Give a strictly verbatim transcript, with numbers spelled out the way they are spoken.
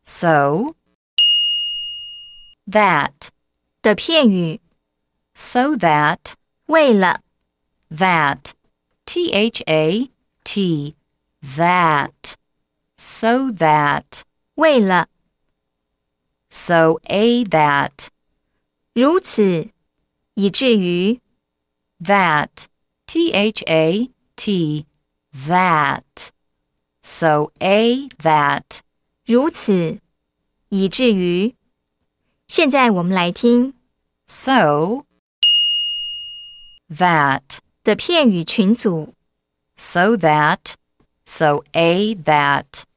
so, that 的片语， so that, 为了 that, T H A T, that, so that, 为了 so a that, 如此，以至于 that, T H A T, that, so a that. 如此，以至于。现在我们来听 so, that, 的片语群组。 so that, so a that.